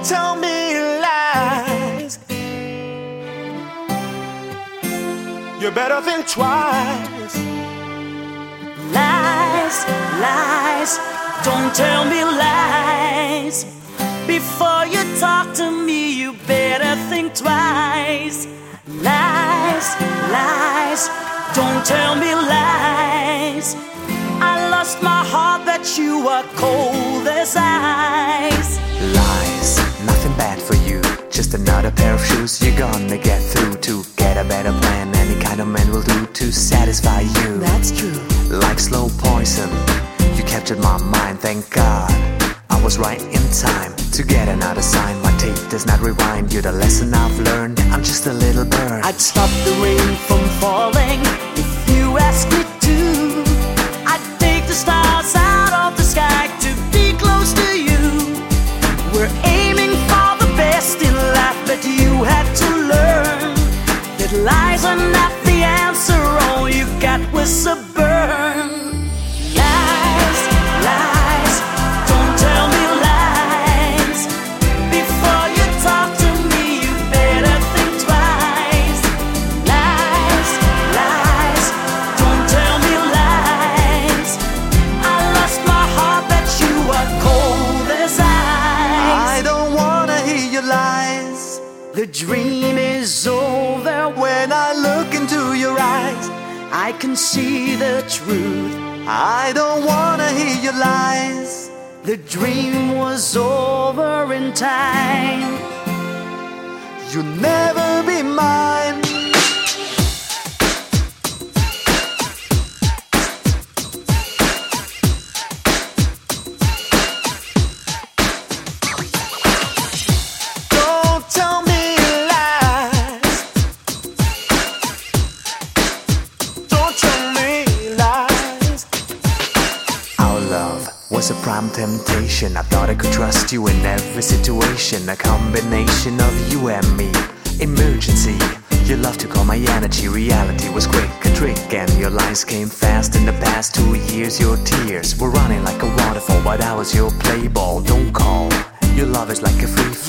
tell me lies. You better think twice. Lies, lies, don't tell me lies. Before you talk to me, you better think twice. Lies, lies, don't tell me lies. I lost my heart, but you are cold as ice. Lies, nothing bad for you. Just another pair of shoes you're gonna get through. To get a better plan, any kind of man will do to satisfy you. That's true. Like slow poison, you captured my mind, thank God. I was right in time to get another sign. My tape does not rewind, you're the lesson I've learned. I'm just a little bird. I'd stop the rain from falling if you asked me to. I'd take the stars out of the sky to be close to you. We're aiming for the best in life, but you had to learn that lies are not the answer. All you got was a burn. Lies, lies, don't tell me lies. Before you talk to me, you better think twice. Lies, lies, don't tell me lies. I lost my heart, but you are cold as ice. I don't wanna hear your lies. The dream is over. When I look into your eyes, I can see the truth. I don't wanna hear your lies. The dream was over in time. You'll never be mine. Don't tell me lies. Don't tell me lies. Our love was a prime temptation. I thought I could trust you in every situation. A combination of you and me. Emergency. Your love took all my energy. Reality was quick, a trick, and your lies came fast. In the past 2 years, your tears were running like a waterfall, but I was your play ball. Don't call. Your love is like a free